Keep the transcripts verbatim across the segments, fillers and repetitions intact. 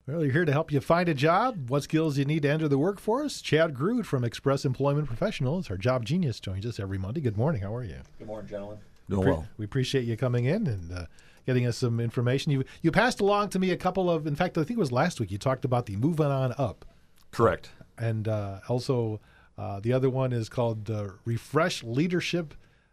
Well, you're here to help you find a job, what skills you need to enter the workforce. Chad Groot from Express Employment Professionals, our job genius, joins us every Monday. Good morning. How are you? Good morning, gentlemen. Doing well. We appreciate you coming in and uh, getting us some information. You you passed along to me a couple of, in fact, I think it was last week, you talked about the Moving On Up. Correct. And uh, also uh, the other one is called uh, refresh leadership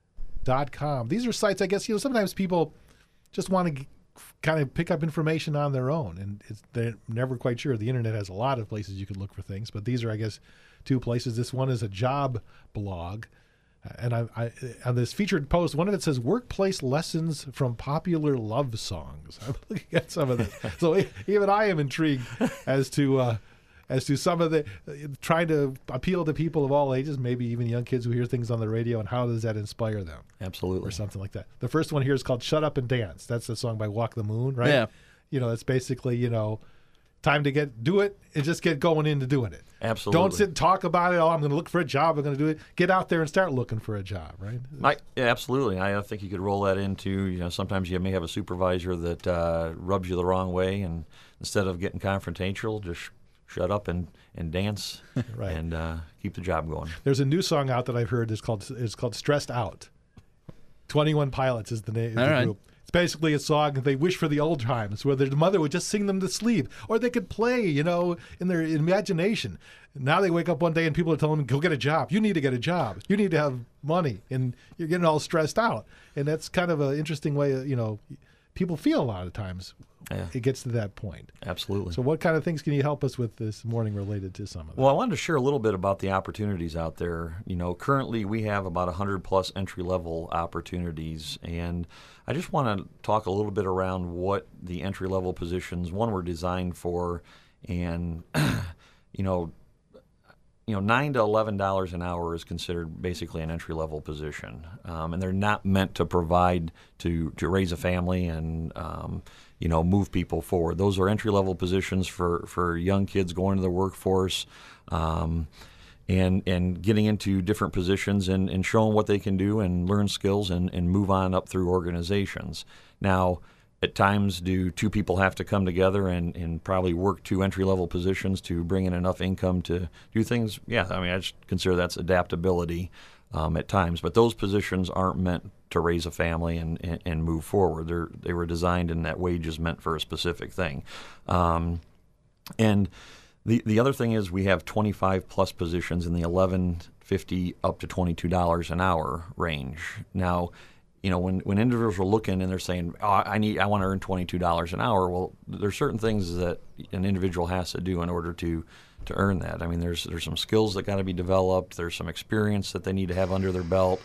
dot com. These are sites, I guess, you know, sometimes people just want to g- kind of pick up information on their own, and it's, they're never quite sure. The internet has a lot of places you could look for things, but these are, I guess, two places. This one is a job blog, and I, I on this featured post, one of it says workplace lessons from popular love songs. I'm looking at some of this, so even I am intrigued as to uh, as to some of the uh, trying to appeal to people of all ages, maybe even young kids who hear things on the radio, and how does that inspire them? Absolutely. Or something like that. The first one here is called Shut Up and Dance. That's the song by Walk the Moon, right? Yeah. You know, it's basically, you know, time to get, do it and just get going into doing it. Absolutely. Don't sit and talk about it. Oh, I'm going to look for a job. I'm going to do it. Get out there and start looking for a job, right? I, yeah, absolutely. I think you could roll that into, you know, sometimes you may have a supervisor that uh, rubs you the wrong way, and instead of getting confrontational, just shut up and, and dance Right. and uh, keep the job going. There's a new song out that I've heard. It's called it's called Stressed Out. twenty-one Pilots is the name of All the right. group. It's basically a song they wish for the old times where their mother would just sing them to sleep, or they could play, you know, in their imagination. Now they wake up one day and people are telling them, go get a job. You need to get a job. You need to have money. And you're getting all stressed out. And that's kind of an interesting way, you know, people feel a lot of times. Yeah. It gets to that point. Absolutely. So what kind of things can you help us with this morning related to some of that? Well, I wanted to share a little bit about the opportunities out there. You know, currently we have about one hundred plus entry-level opportunities, and I just want to talk a little bit around what the entry-level positions, one, were designed for, and, you know, you know, nine to eleven dollars an hour is considered basically an entry-level position, um, and they're not meant to provide to to raise a family and um, you know, move people forward. Those are entry-level positions for, for young kids going to the workforce, um, and and getting into different positions and, and showing what they can do and learn skills and, and move on up through organizations. Now, at times, do two people have to come together and, and probably work two entry-level positions to bring in enough income to do things? Yeah, I mean, I just consider that's adaptability um, at times. But those positions aren't meant to raise a family and, and, and move forward. They're, they were designed, and that wage is meant for a specific thing. Um, and the the other thing is we have twenty-five plus positions in the eleven fifty up to twenty-two dollars an hour range. Now, you know, when, when individuals are looking and they're saying, oh, I need, I want to earn twenty-two dollars an hour, well, there's certain things that an individual has to do in order to, to earn that. I mean, there's there's some skills that got to be developed. There's some experience that they need to have under their belt.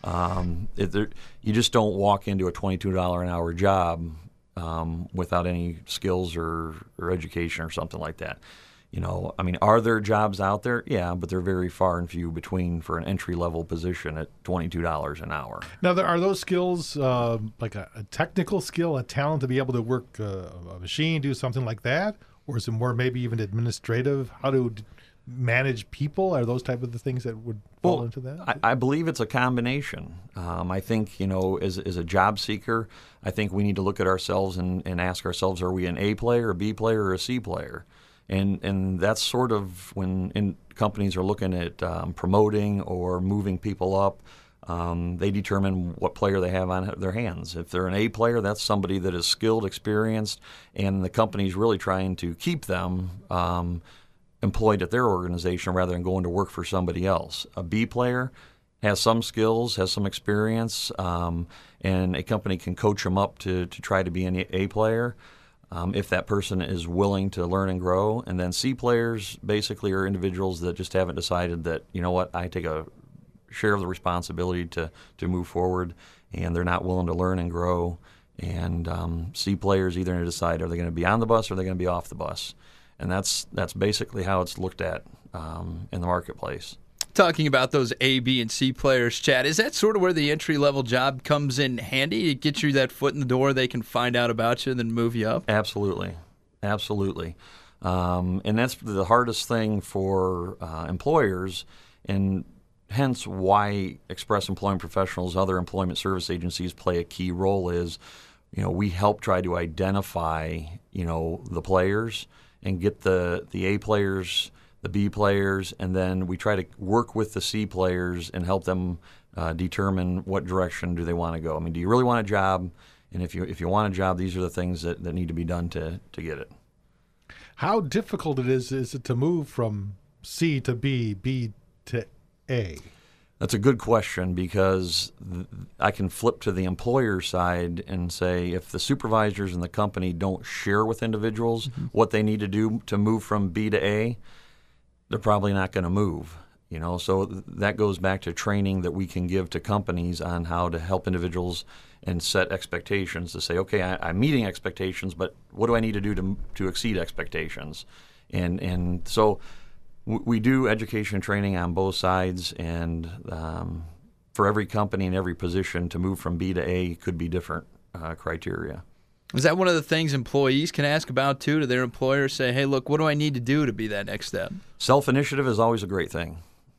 Um, it, you just don't walk into a twenty-two dollars an hour job um, without any skills or, or education or something like that. You know, I mean, are there jobs out there? Yeah, but they're very far and few between for an entry-level position at twenty-two dollars an hour. Now, there, are those skills uh, like a, a technical skill, a talent to be able to work uh, a machine, do something like that? Or is it more maybe even administrative, how to d- manage people? Are those type of the things that would fall well, into that? I, I believe it's a combination. Um, I think, you know, as, as a job seeker, I think we need to look at ourselves and, and ask ourselves, are we an A player, a B player, or a C player? And and that's sort of when in companies are looking at um, promoting or moving people up, um, they determine what player they have on their hands. If they're an A player, that's somebody that is skilled, experienced, and the company's really trying to keep them um, employed at their organization rather than going to work for somebody else. A B player has some skills, has some experience, um, and a company can coach them up to, to try to be an A player. Um, if that person is willing to learn and grow. And then C players basically are individuals that just haven't decided that, you know what, I take a share of the responsibility to, to move forward, and they're not willing to learn and grow. And um, C players either need to decide, are they going to be on the bus or are they going to be off the bus? And that's that's basically how it's looked at um, in the marketplace. Talking about those A, B, and C players, Chad, is that sort of where the entry-level job comes in handy? It gets you that foot in the door, they can find out about you and then move you up? Absolutely. Absolutely. Um, and that's the hardest thing for uh, employers, and hence why Express Employment Professionals, other employment service agencies play a key role is, you know, we help try to identify, you know, the players and get the, the A players, the B players, and then we try to work with the C players and help them uh, determine what direction do they want to go. I mean, do you really want a job? And if you if you want a job, these are the things that, that need to be done to, to get it. How difficult it is is it to move from C to B, B to A? That's a good question, because th- I can flip to the employer side and say if the supervisors in the company don't share with individuals mm-hmm. what they need to do to move from B to A, they're probably not going to move. You know, so th- that goes back to training that we can give to companies on how to help individuals and set expectations to say, okay, I, I'm meeting expectations, but what do I need to do to to exceed expectations? And and so w- we do education and training on both sides, and um, for every company and every position to move from B to A could be different uh, criteria. Is that one of the things employees can ask about, too, to their employer? Say, hey, look, what do I need to do to be that next step? Self-initiative is always a great thing.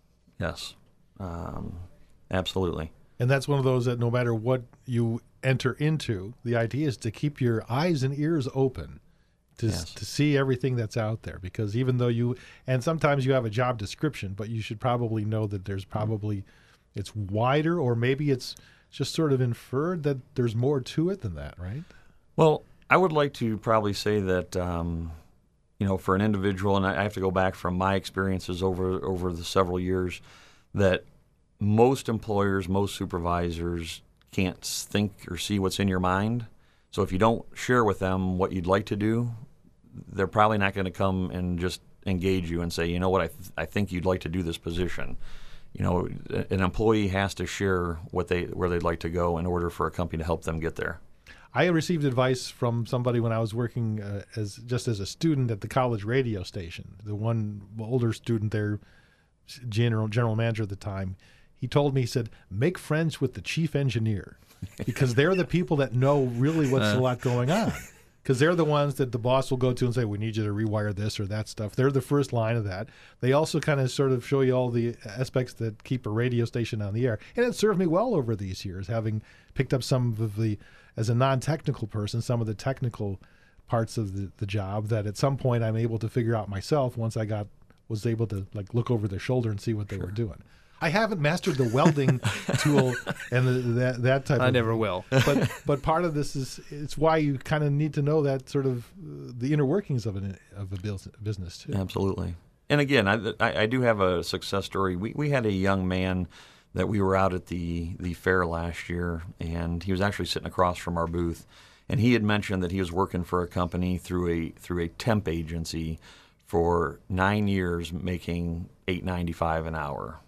Yes, um, absolutely. And that's one of those that no matter what you enter into, the idea is to keep your eyes and ears open to Yes. to see everything that's out there. Because even though you, and sometimes you have a job description, but you should probably know that there's probably, it's wider, or maybe it's just sort of inferred that there's more to it than that, right? Well, I would like to probably say that, um, you know, for an individual, and I have to go back from my experiences over over the several years, that most employers, most supervisors can't think or see what's in your mind. So if you don't share with them what you'd like to do, they're probably not going to come and just engage you and say, you know what, I, th- I think you'd like to do this position. You know, an employee has to share what they where they'd like to go in order for a company to help them get there. I received advice from somebody when I was working uh, as just as a student at the college radio station. The one older student there, general general manager at the time, he told me, he said, make friends with the chief engineer, because they're the people that know really what's uh. a lot going on. Because they're the ones that the boss will go to and say, we need you to rewire this or that stuff. They're the first line of that. They also kind of sort of show you all the aspects that keep a radio station on the air. And it served me well over these years, having picked up some of the, as a non-technical person, some of the technical parts of the, the job that at some point I'm able to figure out myself once I got was able to like look over their shoulder and see what they Sure. were doing. I haven't mastered the welding tool and the, that that type. I of, never will. But but part of this is it's why you kind of need to know that sort of uh, the inner workings of an of a business, business too. Absolutely. And again, I, I, I do have a success story. We we had a young man that we were out at the the fair last year, and he was actually sitting across from our booth, and he had mentioned that he was working for a company through a through a temp agency for nine years, making eight ninety-five an hour.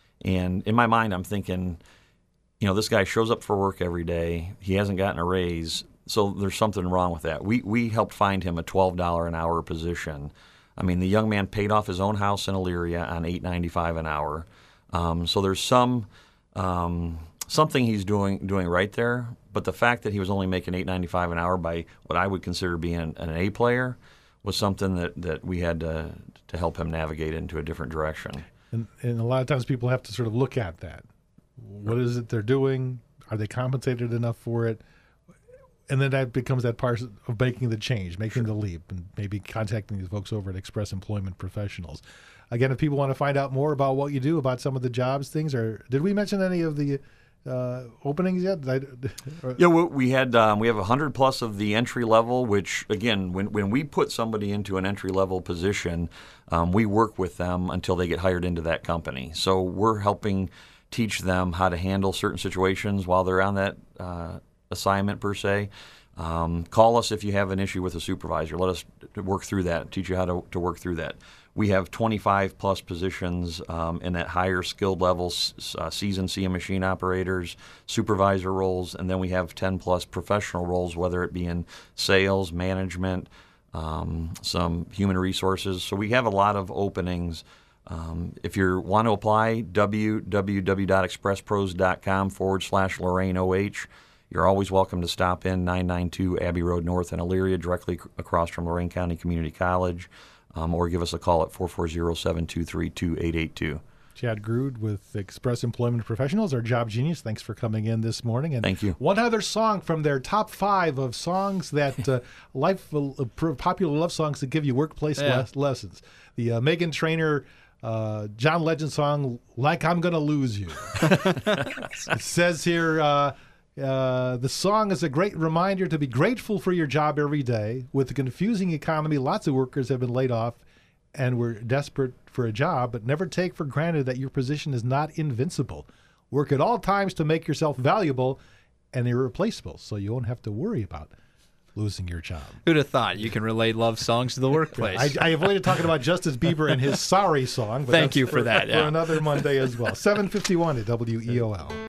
And in my mind, I'm thinking, you know, this guy shows up for work every day. He hasn't gotten a raise, so there's something wrong with that. We we helped find him a twelve dollars an hour position. I mean, the young man paid off his own house in Elyria on eight ninety-five an hour. Um, so there's some um, something he's doing doing right there. But the fact that he was only making eight ninety-five an hour by what I would consider being an, an A player was something that, that we had to to help him navigate into a different direction. And, and a lot of times people have to sort of look at that. What is it they're doing? Are they compensated enough for it? And then that becomes that part of making the change, making the leap, and maybe contacting these folks over at Express Employment Professionals. Again, if people want to find out more about what you do, about some of the jobs, things, or did we mention any of the uh, openings yet? I, or, yeah, we, we had um, we have a hundred plus of the entry level. Which again, when when we put somebody into an entry level position, um, we work with them until they get hired into that company. So we're helping teach them how to handle certain situations while they're on that uh, assignment per se. Um, call us if you have an issue with a supervisor. Let us work through that. Teach you how to, to work through that. We have twenty-five plus positions um, in that higher skilled level, uh, seasoned C M machine operators, supervisor roles, and then we have ten plus professional roles, whether it be in sales, management, um, some human resources. So we have a lot of openings. Um, if you want to apply, www.expresspros.com forward slash Lorraine OH. You're always welcome to stop in, nine ninety-two Abbey Road North in Elyria, directly c- across from Lorain County Community College, um, or give us a call at four four zero, seven two three, two eight eight two. Chad Grood with Express Employment Professionals, our job genius. Thanks for coming in this morning. And Thank you. One other song from their top five of songs that uh, life uh, popular love songs that give you workplace Yeah. les- lessons. The uh, Meghan Trainor, uh, John Legend song, "Like I'm Gonna Lose You." It says here, uh, uh, the song is a great reminder to be grateful for your job every day. With the confusing economy, lots of workers have been laid off and we're desperate for a job, but never take for granted that your position is not invincible. Work at all times to make yourself valuable and irreplaceable, so you won't have to worry about losing your job. Who'd have thought you can relate love songs to the workplace? I, I avoided talking about Justice Bieber and his Sorry song. But Thank that's you for that, For yeah. another Monday as well. seven fifty-one at W E O L.